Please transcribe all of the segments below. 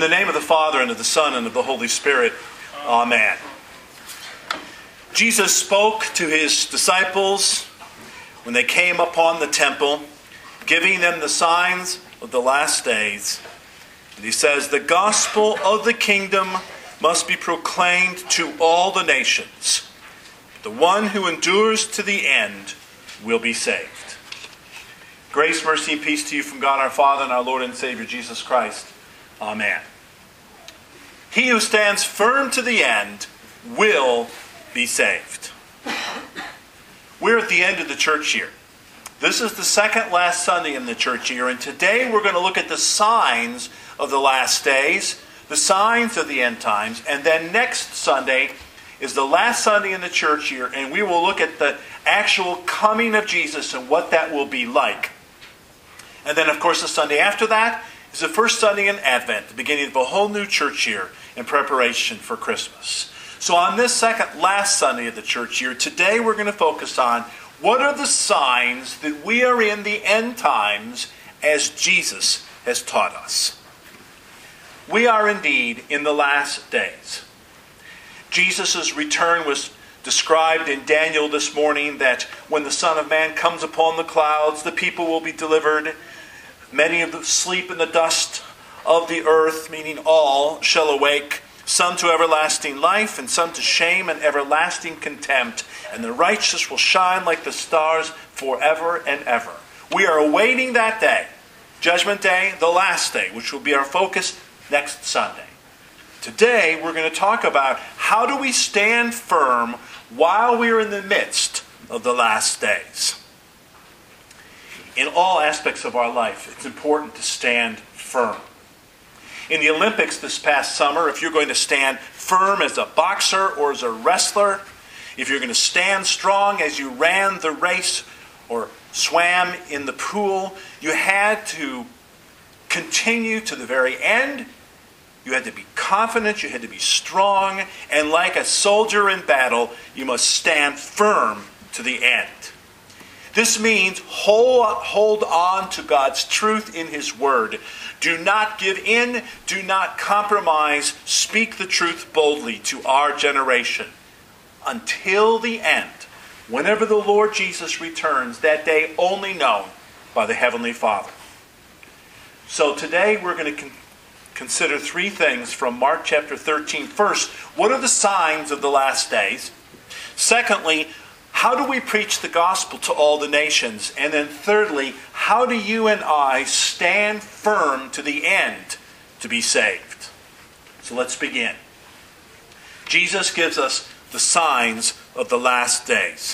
the name of the Father, and of the Son, and of the Holy Spirit. Amen. Jesus spoke to his disciples when they came upon the temple, giving them the signs of the last days. And he says, the gospel of the kingdom must be proclaimed to all the nations. The one who endures to the end will be saved. Grace, mercy, and peace to you from God our Father and our Lord and Savior Jesus Christ. Amen. He who stands firm to the end will be saved. We're at the end of the church year. This is the second last Sunday in the church year, and today we're going to look at the signs of the last days, the signs of the end times, and then next Sunday is the last Sunday in the church year, and we will look at the actual coming of Jesus and what that will be like. And then, of course, the Sunday after that is the first Sunday in Advent, the beginning of a whole new church year in preparation for Christmas. So on this second last Sunday of the church year, today we're going to focus on what are the signs that we are in the end times as Jesus has taught us. We are indeed in the last days. Jesus' return was described in Daniel this morning, that when the Son of Man comes upon the clouds, the people will be delivered. Many of them sleep in the dust of the earth, meaning all shall awake, some to everlasting life, and some to shame and everlasting contempt. And the righteous will shine like the stars forever and ever. We are awaiting that day, Judgment Day, the last day, which will be our focus next Sunday. Today, we're going to talk about how do we stand firm while we are in the midst of the last days. In all aspects of our life, it's important to stand firm. In the Olympics this past summer, if you're going to stand firm as a boxer or as a wrestler, if you're going to stand strong as you ran the race or swam in the pool, you had to continue to the very end. You had to be confident, you had to be strong, and like a soldier in battle, you must stand firm to the end. This means hold on to God's truth in His Word. Do not give in, do not compromise, speak the truth boldly to our generation. Until the end, whenever the Lord Jesus returns, that day only known by the Heavenly Father. So today we're going to consider three things from Mark chapter 13. First, what are the signs of the last days? Secondly, how do we preach the gospel to all the nations? And then thirdly, how do you and I stand firm to the end to be saved? So let's begin. Jesus gives us the signs of the last days.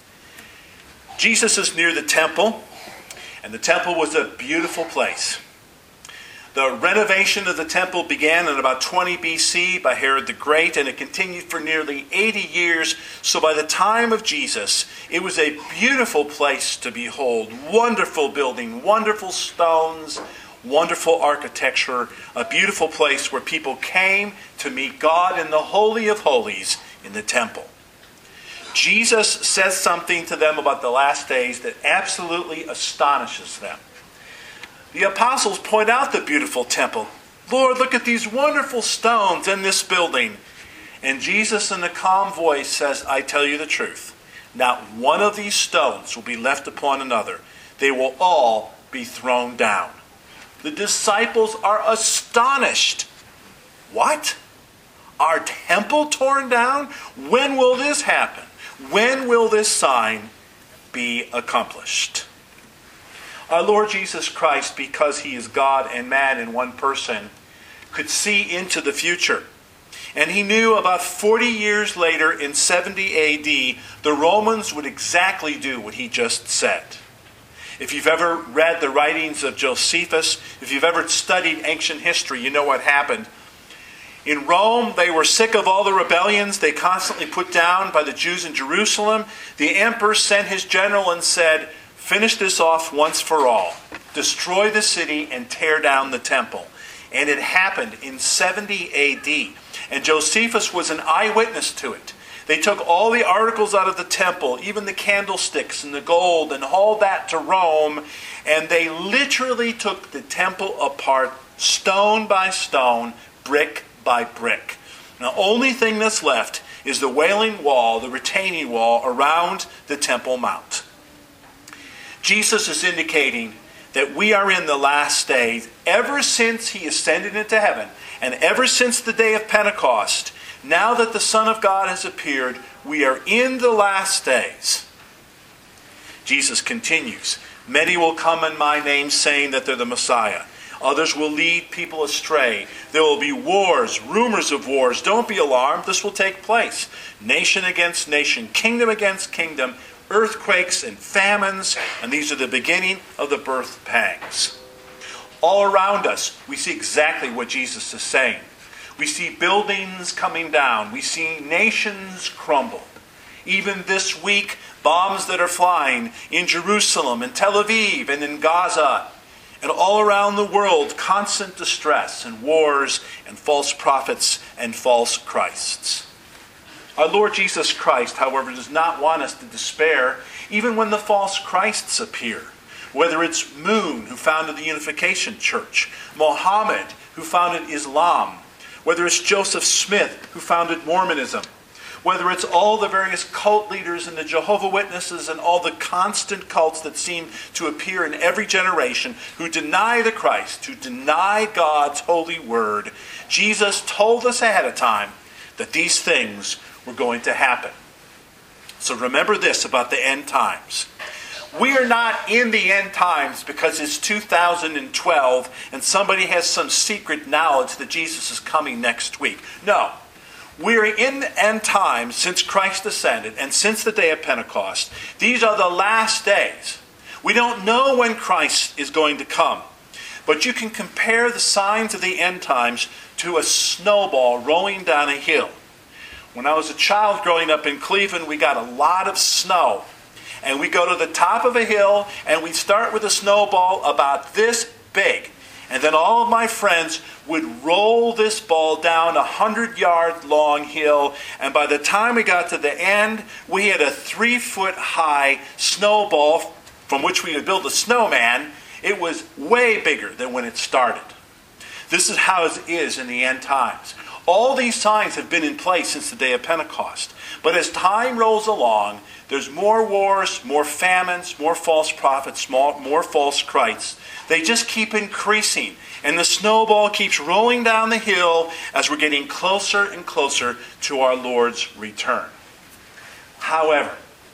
Jesus is near the temple, and the temple was a beautiful place. The renovation of the temple began in about 20 BC by Herod the Great, and it continued for nearly 80 years. So by the time of Jesus, it was a beautiful place to behold. Wonderful building, wonderful stones, wonderful architecture, a beautiful place where people came to meet God in the Holy of Holies in the temple. Jesus says something to them about the last days that absolutely astonishes them. The apostles point out the beautiful temple. Lord, look at these wonderful stones in this building. And Jesus in a calm voice says, I tell you the truth. Not one of these stones will be left upon another. They will all be thrown down. The disciples are astonished. What? Our temple torn down? When will this happen? When will this sign be accomplished? Our Lord Jesus Christ, because He is God and man in one person, could see into the future. And He knew about 40 years later, in 70 AD, the Romans would exactly do what He just said. If you've ever read the writings of Josephus, if you've ever studied ancient history, you know what happened. In Rome, they were sick of all the rebellions they constantly put down by the Jews in Jerusalem. The emperor sent his general and said, finish this off once for all. Destroy the city and tear down the temple. And it happened in 70 AD. And Josephus was an eyewitness to it. They took all the articles out of the temple, even the candlesticks and the gold, and hauled that to Rome. And they literally took the temple apart stone by stone, brick by brick. The only thing that's left is the Wailing Wall, the retaining wall around the Temple Mount. Jesus is indicating that we are in the last days. Ever since he ascended into heaven, and ever since the day of Pentecost, now that the Son of God has appeared, we are in the last days. Jesus continues, many will come in my name saying that they're the Messiah. Others will lead people astray. There will be wars, rumors of wars. Don't be alarmed. This will take place. Nation against nation, kingdom against kingdom, earthquakes and famines, and these are the beginning of the birth pangs. All around us, we see exactly what Jesus is saying. We see buildings coming down. We see nations crumble. Even this week, bombs that are flying in Jerusalem, in Tel Aviv, and in Gaza, and all around the world, constant distress and wars and false prophets and false Christs. Our Lord Jesus Christ, however, does not want us to despair even when the false Christs appear. Whether it's Moon, who founded the Unification Church, Mohammed, who founded Islam, whether it's Joseph Smith, who founded Mormonism, whether it's all the various cult leaders and the Jehovah's Witnesses and all the constant cults that seem to appear in every generation who deny the Christ, who deny God's holy word, Jesus told us ahead of time that these things were going to happen. So remember this about the end times. We are not in the end times because it's 2012 and somebody has some secret knowledge that Jesus is coming next week. No. We're in the end times since Christ ascended and since the day of Pentecost. These are the last days. We don't know when Christ is going to come. But you can compare the signs of the end times to a snowball rolling down a hill. When I was a child growing up in Cleveland, we got a lot of snow. And we go to the top of a hill and we start with a snowball about this big. And then all of my friends would roll this ball down a 100-yard long hill. And by the time we got to the end, we had a 3-foot-high snowball from which we would build a snowman. It was way bigger than when it started. This is how it is in the end times. All these signs have been in place since the day of Pentecost. But as time rolls along, there's more wars, more famines, more false prophets, more false Christs. They just keep increasing. And the snowball keeps rolling down the hill as we're getting closer and closer to our Lord's return. However,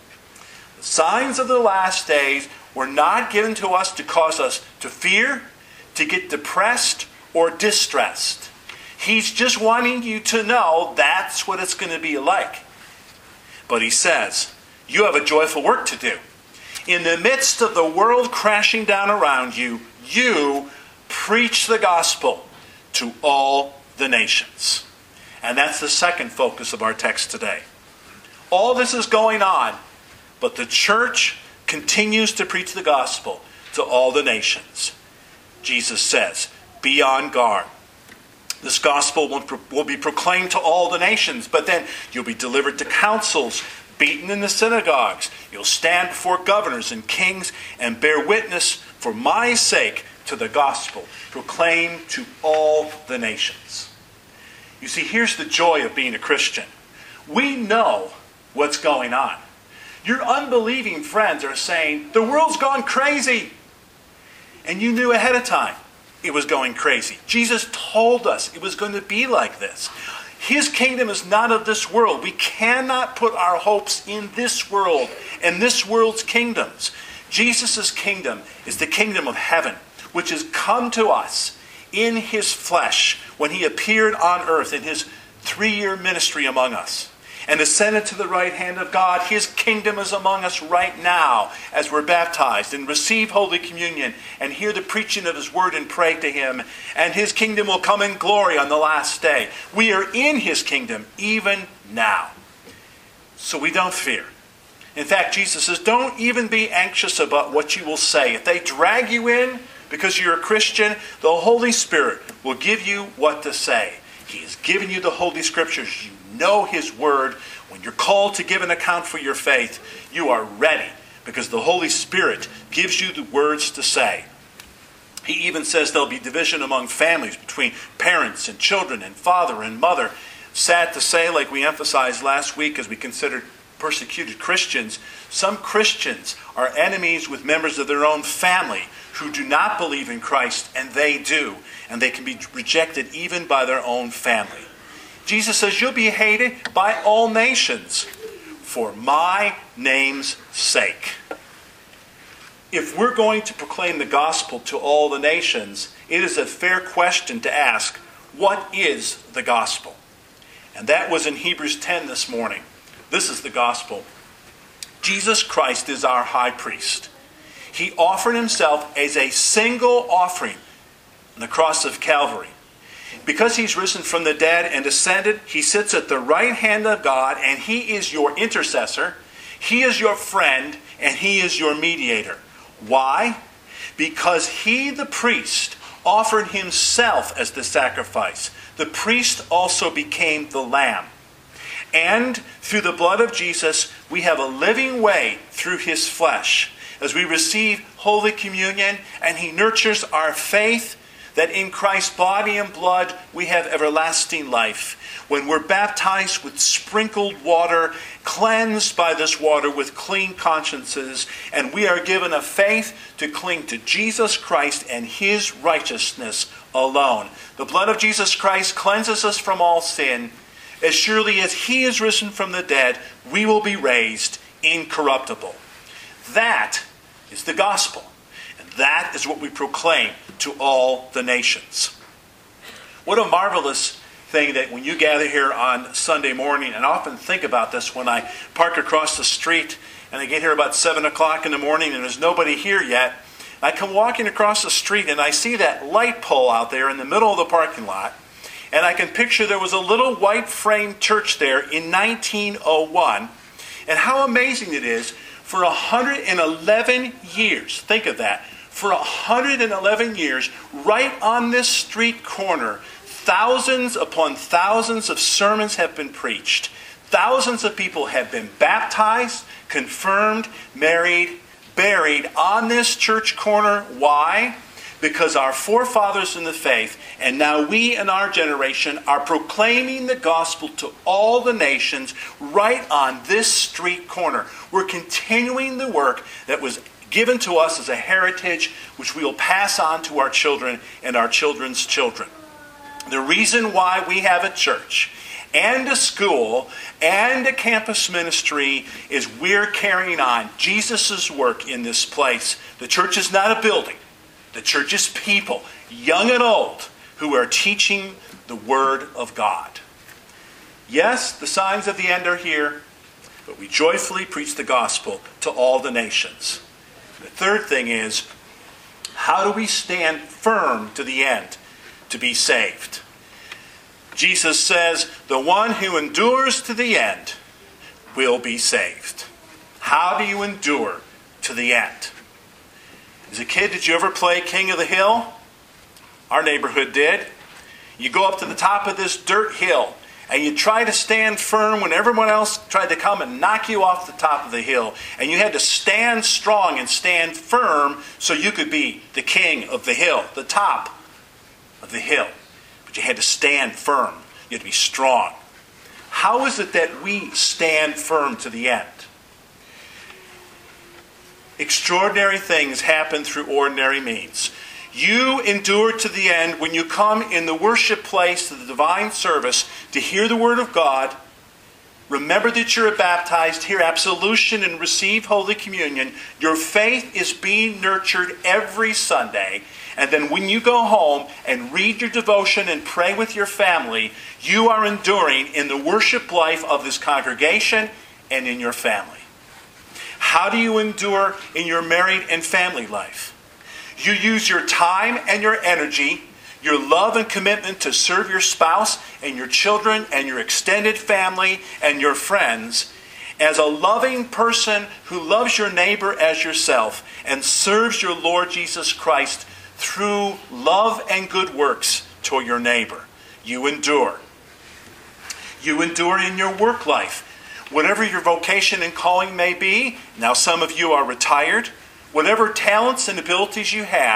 the signs of the last days were not given to us to cause us to fear, to get depressed, or distressed. He's just wanting you to know that's what it's going to be like. But he says, you have a joyful work to do. In the midst of the world crashing down around you, you preach the gospel to all the nations. And that's the second focus of our text today. All this is going on, but the church continues to preach the gospel to all the nations. Jesus says, be on guard. This gospel will be proclaimed to all the nations, but then you'll be delivered to councils, beaten in the synagogues. You'll stand before governors and kings and bear witness for my sake to the gospel, proclaimed to all the nations. You see, here's the joy of being a Christian. We know what's going on. Your unbelieving friends are saying, the world's gone crazy. And you knew ahead of time it was going crazy. Jesus told us it was going to be like this. His kingdom is not of this world. We cannot put our hopes in this world and this world's kingdoms. Jesus' kingdom is the kingdom of heaven, which has come to us in his flesh when he appeared on earth in his 3-year ministry among us and ascended to the right hand of God. His kingdom is among us right now as we're baptized and receive Holy Communion and hear the preaching of his word and pray to him. And his kingdom will come in glory on the last day. We are in his kingdom even now. So we don't fear. In fact, Jesus says, don't even be anxious about what you will say. If they drag you in because you're a Christian, the Holy Spirit will give you what to say. He has given you the Holy Scriptures. You know his word. When you're called to give an account for your faith, you are ready because the Holy Spirit gives you the words to say. He even says there'll be division among families between parents and children and father and mother. Sad to say, like we emphasized last week as we considered persecuted Christians, some Christians are enemies with members of their own family who do not believe in Christ, and they do. And they can be rejected even by their own family. Jesus says, you'll be hated by all nations for my name's sake. If we're going to proclaim the gospel to all the nations, it is a fair question to ask, what is the gospel? And that was in Hebrews 10 this morning. This is the gospel. Jesus Christ is our high priest. He offered himself as a single offering on the cross of Calvary. Because he's risen from the dead and ascended, he sits at the right hand of God, and he is your intercessor, he is your friend, and he is your mediator. Why? Because he, the priest, offered himself as the sacrifice. The priest also became the lamb. And through the blood of Jesus, we have a living way through his flesh. As we receive Holy Communion, and he nurtures our faith, that in Christ's body and blood we have everlasting life. When we're baptized with sprinkled water, cleansed by this water with clean consciences, and we are given a faith to cling to Jesus Christ and his righteousness alone. The blood of Jesus Christ cleanses us from all sin. As surely as he is risen from the dead, we will be raised incorruptible. That is the gospel. That is what we proclaim to all the nations. What a marvelous thing that when you gather here on Sunday morning, and I often think about this when I park across the street and I get here about 7 o'clock in the morning and there's nobody here yet. I come walking across the street and I see that light pole out there in the middle of the parking lot, and I can picture there was a little white frame church there in 1901, and how amazing it is for 111 years. Think of that. For 111 years, right on this street corner, thousands upon thousands of sermons have been preached. Thousands of people have been baptized, confirmed, married, buried on this church corner. Why? Because our forefathers in the faith, and now we in our generation, are proclaiming the gospel to all the nations right on this street corner. We're continuing the work that was given to us as a heritage, which we will pass on to our children and our children's children. The reason why we have a church and a school and a campus ministry is we're carrying on Jesus' work in this place. The church is not a building. The church is people, young and old, who are teaching the Word of God. Yes, the signs of the end are here, but we joyfully preach the gospel to all the nations. The third thing is, how do we stand firm to the end to be saved? Jesus says, the one who endures to the end will be saved. How do you endure to the end? As a kid, did you ever play King of the Hill? Our neighborhood did. You go up to the top of this dirt hill, and you try to stand firm when everyone else tried to come and knock you off the top of the hill. And you had to stand strong and stand firm so you could be the king of the hill, the top of the hill. But you had to stand firm. You had to be strong. How is it that we stand firm to the end? Extraordinary things happen through ordinary means. You endure to the end when you come in the worship place to the divine service to hear the Word of God. Remember that you're baptized, hear absolution, and receive Holy Communion. Your faith is being nurtured every Sunday. And then when you go home and read your devotion and pray with your family, you are enduring in the worship life of this congregation and in your family. How do you endure in your married and family life? You use your time and your energy, your love and commitment to serve your spouse and your children and your extended family and your friends as a loving person who loves your neighbor as yourself and serves your Lord Jesus Christ through love and good works toward your neighbor. You endure. You endure in your work life. Whatever your vocation and calling may be, now some of you are retired, whatever talents and abilities you have,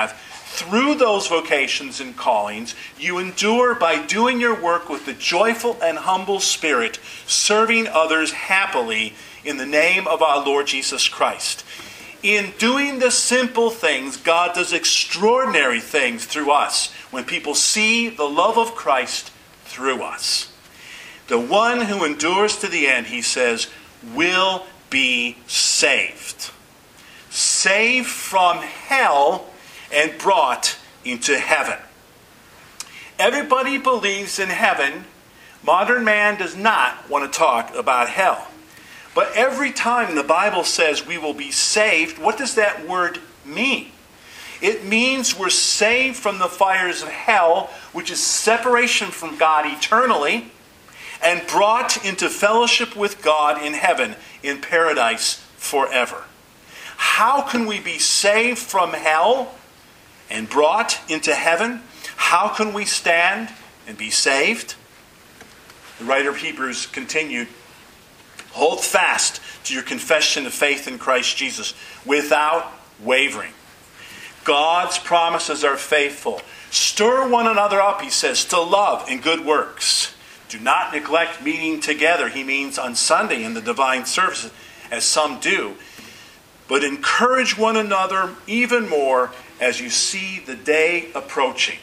Through those vocations and callings, you endure by doing your work with a joyful and humble spirit, serving others happily in the name of our Lord Jesus Christ. In doing the simple things, God does extraordinary things through us when people see the love of Christ through us. The one who endures to the end, he says, will be saved. Saved from hell and brought into heaven. Everybody believes in heaven. Modern man does not want to talk about hell. But every time the Bible says we will be saved, what does that word mean? It means we're saved from the fires of hell, which is separation from God eternally, and brought into fellowship with God in heaven, in paradise forever. How can we be saved from hell and brought into heaven? How can we stand and be saved? The writer of Hebrews continued, hold fast to your confession of faith in Christ Jesus without wavering. God's promises are faithful. Stir one another up, he says, to love and good works. Do not neglect meeting together. He means on Sunday in the divine service, as some do. But encourage one another even more as you see the day approaching.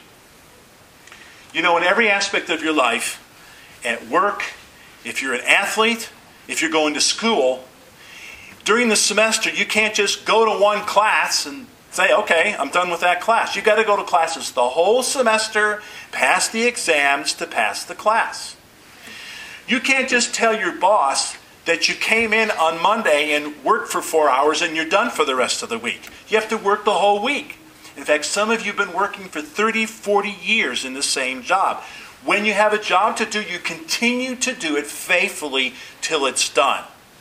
You know, in every aspect of your life, at work, if you're an athlete, if you're going to school, during the semester, you can't just go to one class and say, okay, I'm done with that class. You've got to go to classes the whole semester, pass the exams to pass the class. You can't just tell your boss that you came in on Monday and worked for 4 hours and you're done for the rest of the week. You have to work the whole week. In fact, some of you have been working for 30, 40 years in the same job. When you have a job to do, you continue to do it faithfully till it's done.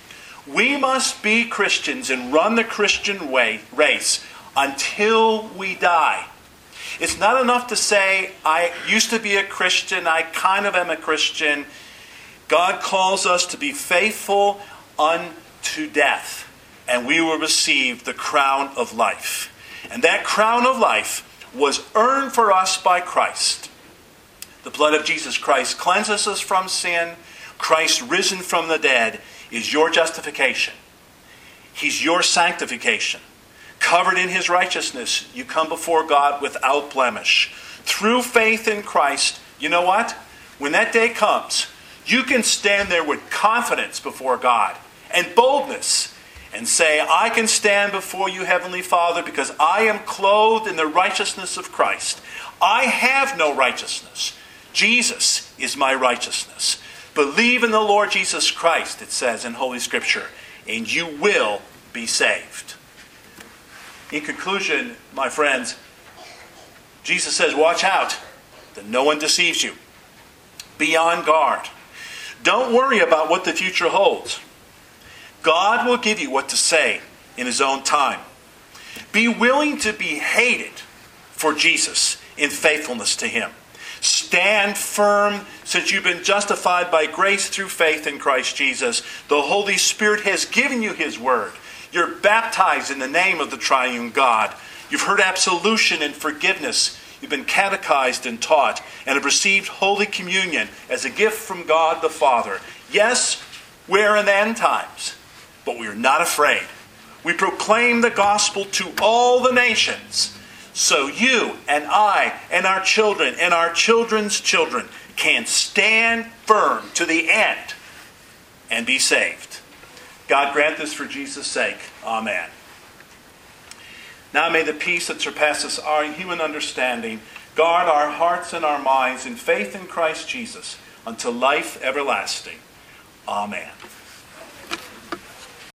We must be Christians and run the Christian race until we die. It's not enough to say, I used to be a Christian, I kind of am a Christian. God calls us to be faithful unto death, and we will receive the crown of life. And that crown of life was earned for us by Christ. The blood of Jesus Christ cleanses us from sin. Christ risen from the dead is your justification. He's your sanctification. Covered in his righteousness, you come before God without blemish. Through faith in Christ, you know what? When that day comes, you can stand there with confidence before God and boldness and say, I can stand before you, Heavenly Father, because I am clothed in the righteousness of Christ. I have no righteousness. Jesus is my righteousness. Believe in the Lord Jesus Christ, it says in Holy Scripture, and you will be saved. In conclusion, my friends, Jesus says, watch out that no one deceives you. Be on guard. Don't worry about what the future holds. God will give you what to say in his own time. Be willing to be hated for Jesus in faithfulness to him. Stand firm, since you've been justified by grace through faith in Christ Jesus. The Holy Spirit has given you his word. You're baptized in the name of the triune God. You've heard absolution and forgiveness. You've been catechized and taught, and have received Holy Communion as a gift from God the Father. Yes, we're in the end times, but we're not afraid. We proclaim the gospel to all the nations, so you and I and our children and our children's children can stand firm to the end and be saved. God grant this for Jesus' sake. Amen. Now may the peace that surpasses our human understanding guard our hearts and our minds in faith in Christ Jesus unto life everlasting. Amen.